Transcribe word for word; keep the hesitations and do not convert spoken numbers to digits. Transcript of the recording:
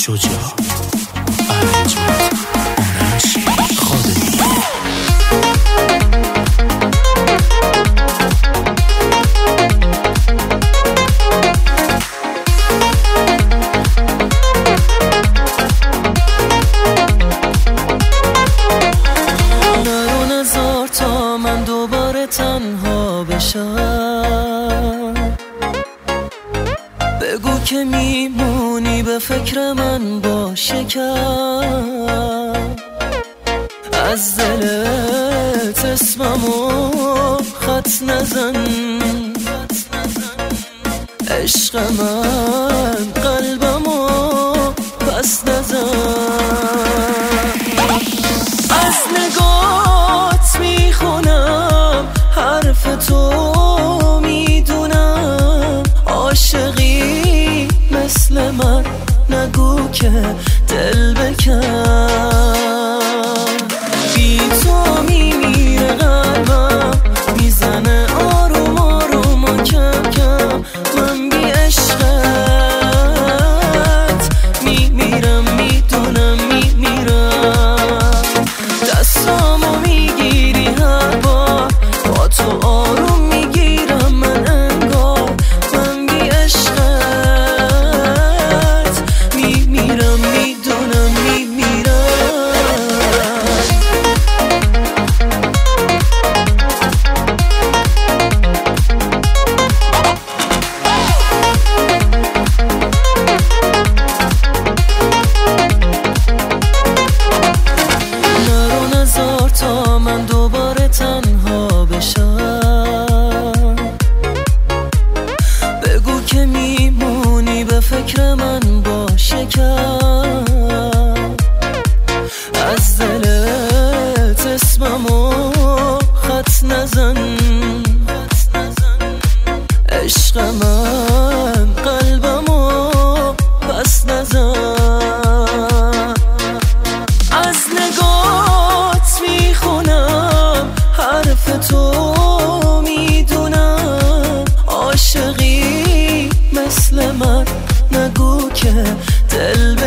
شجاع ارنجمنت آرش خادمی. نرو نزار تا من دوباره تنها بشم، بگو که میمونی به فکر من با شکم، از دلت اسممو خط نزن، عشق من قلبمو پس نزن. از نگات میخونم حرف تو، میدونم عاشقی مثل من نگو که دل بکن. بی تو میمیره قلبم، میزنه آروم آروم و کم کم، من بی عشقت میمیرم، میدونم میمیرم. دستامو میگیری هر بار، با تو آروم میگیرم من انگار، من بی عشقت میمیرم، میدونم میمیرم. نرو نزار تا من دوباره تنها بشم، بگو که میمونی به فکر من با شکم، از دلت اسممو خط نزن، عشق من قلبمو پس نزن. از نگات میخونم حرف تو، میدونم عاشقی مثل من نگو که دل